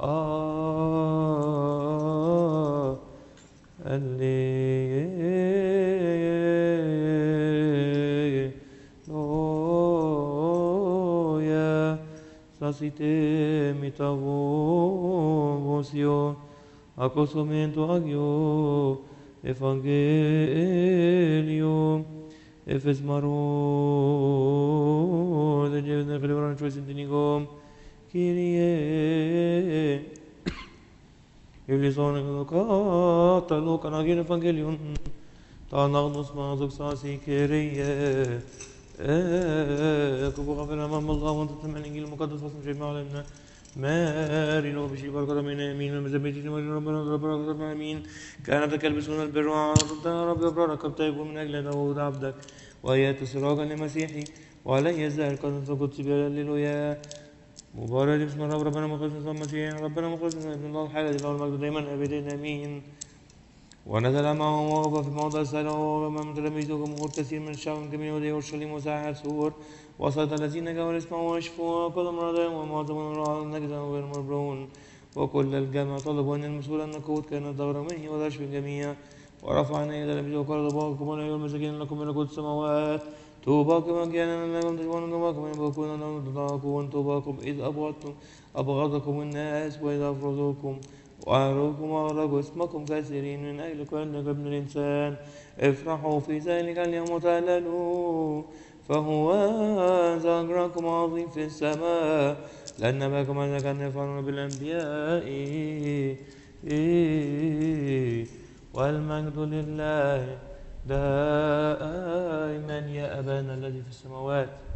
Alleluia. Sasite mitavosio, accosumento agio, evangelium, efes maro, de jevne chelebran choice intinigom, Kyrie, Elison lokata lokanagin evangelium, ta nagnos mazok sasi Kyrie, كبوغا فينا أمام الله وأنت تتمنى الإنجيل المقدس واسم شيء معلمنا ماري لو بشي بركة من آمين ومزبيتي ربنا آمين كانت تلبسون البر وعرضت ربي أبرارك ابتغوا من أجل داود عبدك وآيات سراجا لمسيحي وعليه يزدهر قدس القدس هللويا مبارك اسم الرب ربنا مخلصنا المسيح ربنا مخلصنا ابن الله الحي الذي له المجد دائما أبدا آمين ونزل معه وغفى في موضع السلام ومن تلاميذه جمهور كثير من الشعب من جميع يهوديا اورشليم وساحر سور وصلت الذين جاءوا يسمعوا ويشفوا وكل مرضى ومعظم الرعاة النجدة وغير مربرون وكل الجمع طلبوا ان المسؤول ان القوت كانت ظهر منه وتشفي الجميع ورفعنا الى تلاميذه وقال طوباكم ايها المساكين لكم ملكوت السماوات طوباكم اجيانا لكم تجوعون طوباكم ان يبكون لهم تضاعفون طوباكم اذ ابغضكم الناس واذا افرضوكم وأعرفكم وأغرقوا اسمكم كثيرين من أجل كل ابن الإنسان افرحوا في ذلك اليوم وتهللوا فهو أجركم عظيم في السماء لأن أباكم هذا كان يفعلون بالأنبياء والمجد لله دائما يا أبانا الذي في السماوات